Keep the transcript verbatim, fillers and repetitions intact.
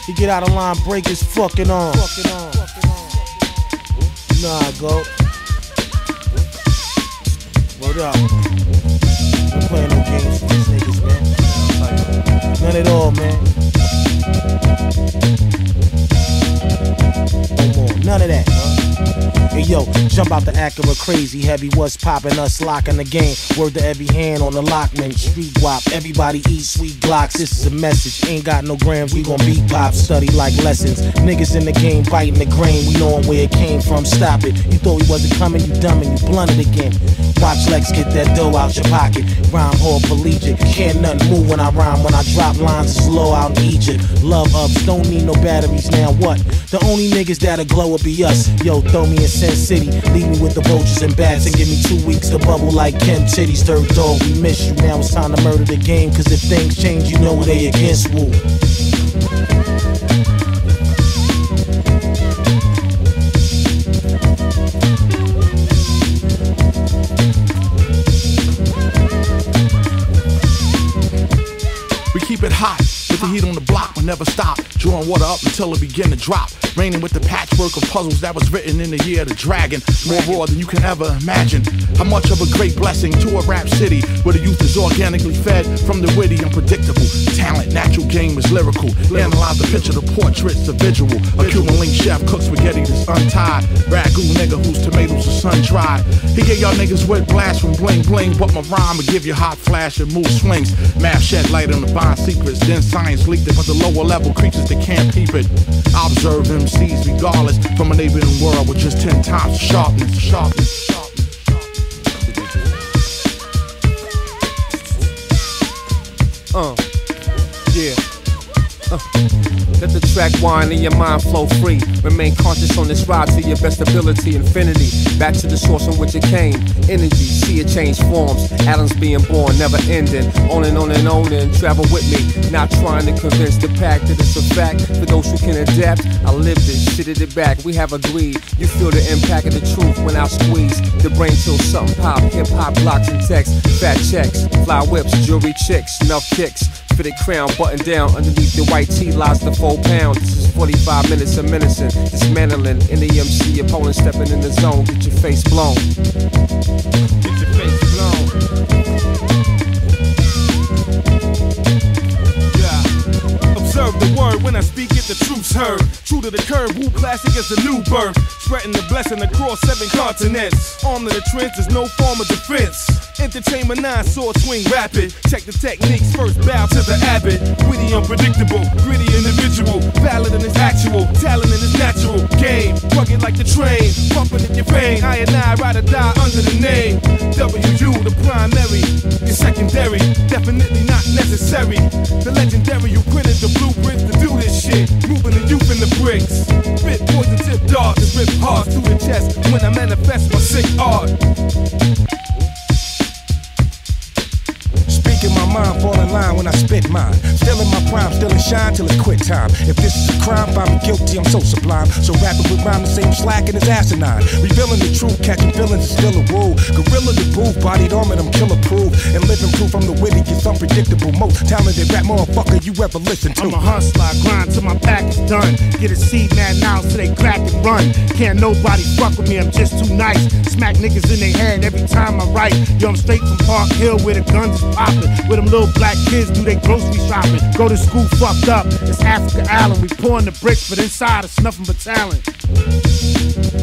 You get out of line, break his fucking arm. Nah, go. Word up. We're playing no games with these niggas, man. None at all, man. No more. None of that, huh? Hey yo, jump out the Acura crazy heavy. What's poppin', us locking the game. Word to every hand on the lockman. Street wop, everybody eat sweet Glocks. This is a message, ain't got no grams. We gon' beat pop, study like lessons. Niggas in the game biting the grain. We knowin' where it came from, stop it. You thought we wasn't coming, you dumb and you blunted again. Watch Lex get that dough out your pocket. Rhyme hard collegiate, can't nothing move when I rhyme. When I drop lines, it's low out in Egypt. Love ups, don't need no batteries, now what? The only niggas that'll glow will be us. Yo, throw me in Sin City, leave me with the vultures and bats, and give me two weeks to bubble like Kim Titties. Third dog, we miss you, now it's time to murder the game. Cause if things change, you know they against Woo. We keep it hot, with the heat on the block, we'll never stop. Drawing water up until it begin to drop. Raining with the patchwork of puzzles that was written in the year of the dragon. More raw than you can ever imagine. How much of a great blessing to a rap city where the youth is organically fed from the witty, unpredictable. Talent, natural game is lyrical. Analyze the picture, the portrait's a visual. A Cuban link chef cooks spaghetti that's untied. Ragu nigga whose tomatoes are sun dried. He gave y'all niggas wet blast from bling bling, but my rhyme will give you hot flash and move swings. Math shed light on the fine secrets, then science leaked it, but the lower level creatures that can't peep it. I observe M Cs regardless from a neighboring world with just ten times the sharpness, sharpness, sharpness, sharpness. Uh, yeah. Uh. Let the track wind and your mind flow free. Remain conscious on this ride to your best ability. Infinity, back to the source from which it came. Energy, see it change forms. Atoms being born, never ending. On and on and on and travel with me. Not trying to convince the pack that it's a fact. For those who can adapt, I live this, shitted it back. We have agreed. You feel the impact of the truth when I squeeze. The brain till something pop. Hip hop blocks and text. Fat checks, fly whips, jewelry chicks, enough kicks. Fitted crown, button down. Underneath the white tee lies the four pound. This is forty-five minutes of menacing, dismantling. In the M C opponent stepping in the zone. Get your face blown. Get your face blown. Yeah. Observe the word when I speak it, the truth's heard. True to the curve, Wu classic is a new birth. Spreading the blessing across seven continents. Armed to the trench, there's no form of defense. Entertainment nine, sword swing rapid. Check the techniques, first bow to the abbot. Witty, unpredictable, gritty individual. Valid in his actual, talent in his natural game. Rugged like the train, pumping in your vein. I and I ride or die under the name W U, the primary, your secondary, definitely not necessary. The legendary, you printed the blueprints to do this shit. Moving the youth in the bricks. Spit poison tip dark, and rip hard through the chest when I manifest my sick art. In my mind, fall in line when I spit mine. Still in my prime, still in shine till it's quit time. If this is a crime, find me guilty, I'm so sublime. So rapping with rhyme the same slack and it's asinine. Revealing the truth, catching feelings is still a rule. Gorilla the booth, bodied armor, I'm killer proof. And living proof I'm the wittiest, unpredictable, most talented rap motherfucker you ever listen to. I'm a hustler, I grind till my back is done. Get a seed man now so they crack and run. Can't nobody fuck with me, I'm just too nice. Smack niggas in their head every time I write. Yo, I'm straight from Park Hill where the guns is poppin'. Where them little black kids do their grocery shopping. Go to school fucked up, it's Africa Island. We pouring the bricks, but inside it's nothing but talent.